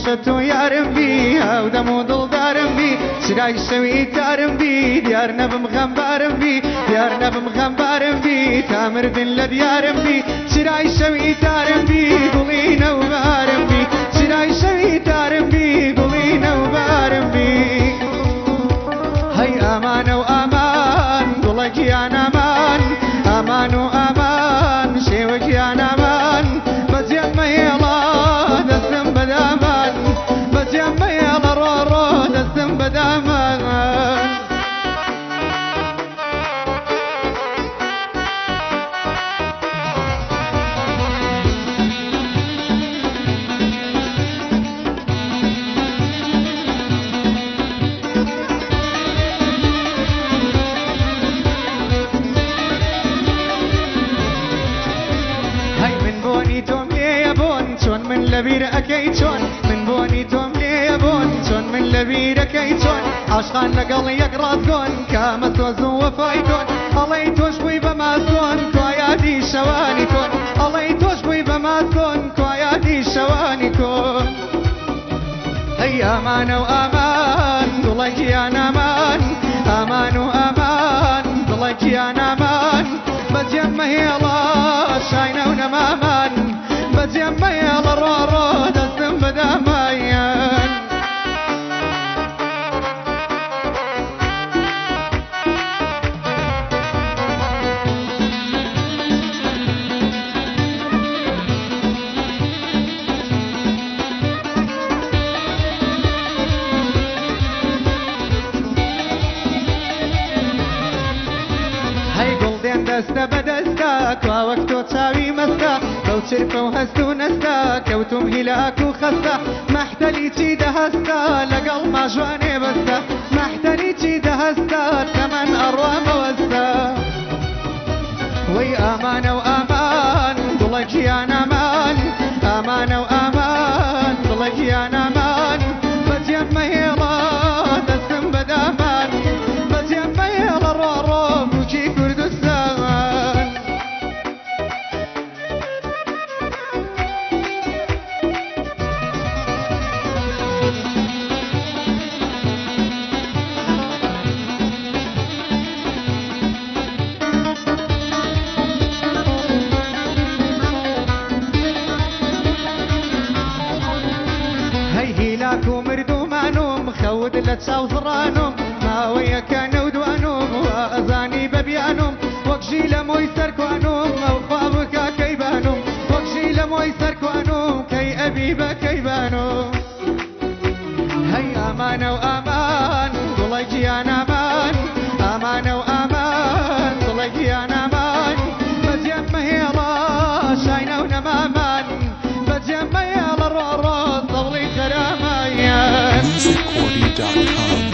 خۆشە تۆ یارم بی هاو دەم و دڵدارم بی چرای شەوی تارم بی دیار نەبم غەمبارم بی دیار نەبم غەمبارم بی تا مردن لە دیارم بی چرای شەوی تارم بی گوڵی نەوبارم بی چرای شەوی تارم بی گوڵی نەوبارم بی هەی ئامانە و ئامان گوڵەکیان ئامان ئامان و ئامان شێوەکیان ئامان بەجێم مەهێڵە دەستم بەدامان بەجێم مەهێڵە ڕۆڕۆ دەستم بەدامان من لبير أكي چون من بوني توم ليه بون چون من لبير أكي چون عشقان لقل يقرأ كون كامت وزو وفاي كون الله يتوش بوي بما كون كوايادي شواني كون الله يتوش بوي بما كون كوايادي شواني كون هيا أمان وأمان ضلك يا نامان أمان وأمان ضلك يا نامان بجمع يلا شاينا ونمامان بجمع يلا رورو دستم بدمايان دەستە بەدەستا کوا وەک تۆ چاوی مەستا بەو چرپە و هەست و نەستا کەوتم هیلاک و خەستا مەحتەلی چی دەهەستا لەگەڵ ماژوانێ بەستا مەحتەلی چی دەهەستا تەمەن ئەڕوامە وەستا وەی ئامانە و ئامان دڵەکیان ئامان ئامانە و ئامان دڵەکیان ئامان بەجێم مەهێڵە دەستم بەدامان بەجێم مەهێڵە ڕۆڕۆ بووکی کوردستان هیلاک و مردومانم خەوت لە چاو زڕانم ماوەیەکە نەودوانم و ئەزانی بەبیانم وەکژی لە مۆی سەرکوانم ئەو خوا بکا کەیبانم وەکژی لە مۆی سەرکوانم کەی ئەبی بە کەیبانم هەی ئامانە و ئامان دڵەکیان ئامان ئامانە و ئامان دڵەکیان ئامان بەجێم مەهێڵە شاینە و نەمامان بەجێم مەهێڵە ڕۆڕۆ سەوڵی خەرامایان musiccordy.com